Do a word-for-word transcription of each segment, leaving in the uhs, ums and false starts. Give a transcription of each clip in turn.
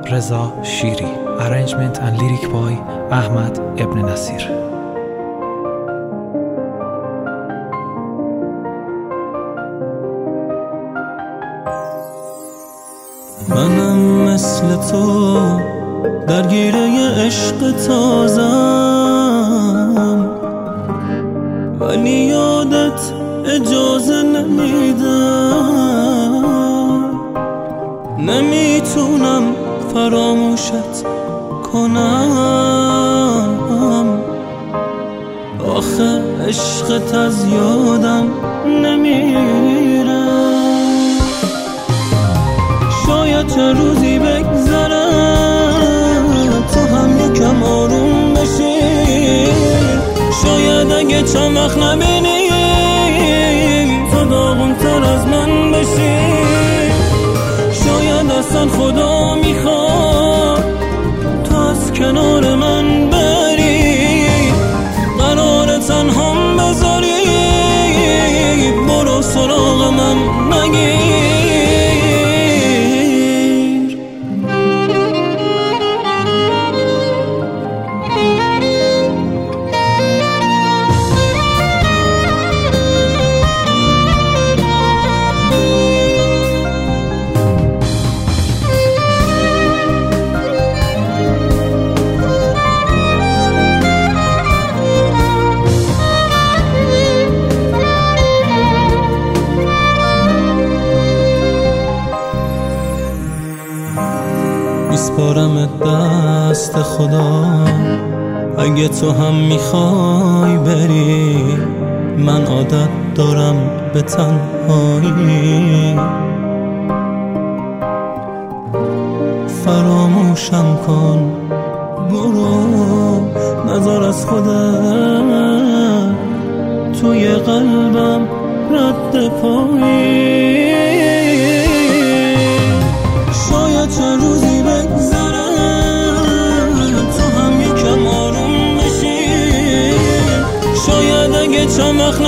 رضا شیری. Arrangement and lyric by احمد ابن نصیر. منم مثل تو درگیره عشق تازم، ولی یادت اجازه نمیدم. نمیتونم فراموشت کنم، آخه عشقت از یادم نمیره. شاید چه روزی بگذره تو هم یکم آروم بشی، شاید اگه چند وقت نبینیم تو داغون‌تر از من بشی. شاید اصلا خدا میخواد تو از کنار من بری، قرار تنهام بذاری، برو سراغ من نگیر. میسپارم دست خدا، اگه تو هم میخوای بری، من عادت دارم به تنهایی. فراموشم کن، برو نظر از خودت توی قلبم رد پایی. شاید چند روزی بگذره تو هم یکم آروم بشی، شاید اگه چند وقت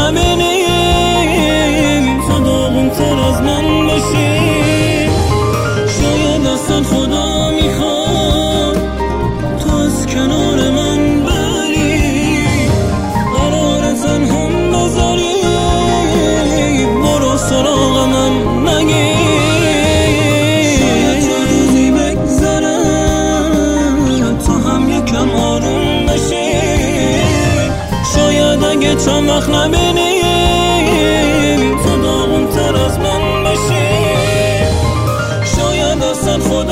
نبینیم تو داغون‌تر از من بشی. شاید اصلا خدا میخواد تو از کنار من بری، قرار تنهام بذاری، برو سراغ من نگیر. اگه چند وقت نبینیم تو داغون‌تر از من بشی، شاید اصلا خدا